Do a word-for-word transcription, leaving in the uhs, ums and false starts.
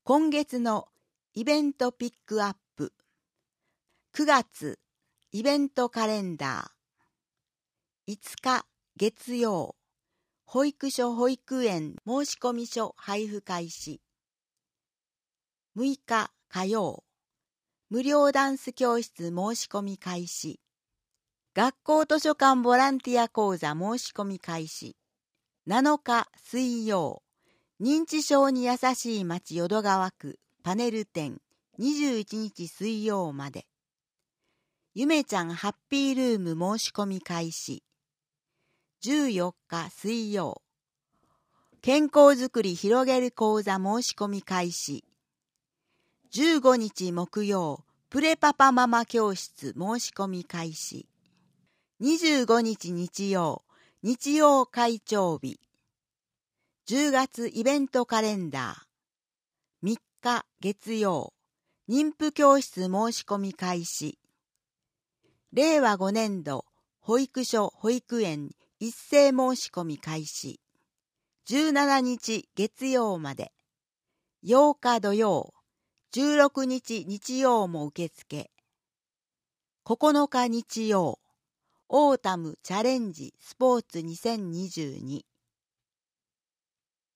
今月のイベントピックアップ。くがつイベントカレンダー。いつか月曜、保育所保育園申込書配布開始。むいか火曜、無料ダンス教室申し込み開始。学校図書館ボランティア講座申し込み開始。なのか水曜、認知症に優しい町淀川区パネル展にじゅういちにち水曜まで。ゆめちゃんハッピールーム申し込み開始。じゅうよっか水曜、健康づくり広げる講座申し込み開始。じゅうごにち木曜、プレパパママ教室申し込み開始。にじゅうごにち日曜、日曜会長日。じゅうがつイベントカレンダー。みっか月曜、妊婦教室申し込み開始。れいわごねんど保育所保育園一斉申し込み開始。じゅうしちにち月曜まで。ようか土曜、じゅうろくにち日曜も受付。ここのか日曜、オータムチャレンジスポーツにせんにじゅうに。